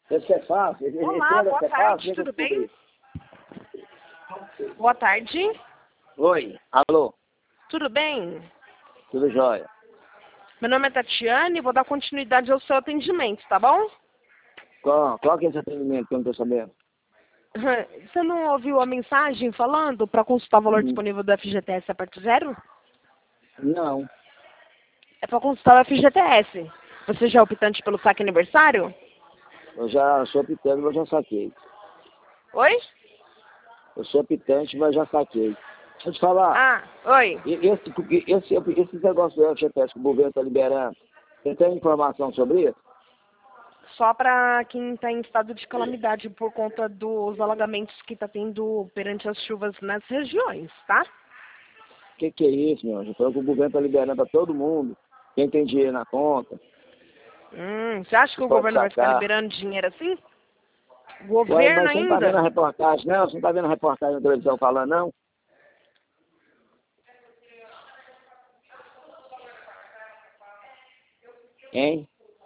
Esse é fácil. Olá, boa tarde, tudo bem? Boa tarde. Oi, alô, Tudo bem? tudo jóia. Meu nome é Tatiane e vou dar continuidade ao seu atendimento, tá bom? Qual que é esse atendimento que eu não estou sabendo? Você não ouviu a mensagem falando para consultar o valor Hum. disponível do FGTS a partir de zero? Não, É para consultar o FGTS. Você já é optante pelo saque aniversário? eu já sou optante, mas já saquei. Oi? Eu sou optante, mas já saquei. Deixa eu te falar, Ah, oi. esse negócio do FGTS que o governo está liberando, você tem informação sobre isso? Só para quem está em estado de calamidade por conta dos alagamentos que está tendo perante as chuvas nas regiões, tá? O que é isso, meu anjo? Falou que o governo está liberando para todo mundo. Quem tem dinheiro na conta, Você acha que que o pode governo vai ficar sacar. liberando dinheiro assim? O Ué, governo mas você não está vendo ainda? a reportagem, não? Você não está vendo a reportagem na televisão falando, não? Hein?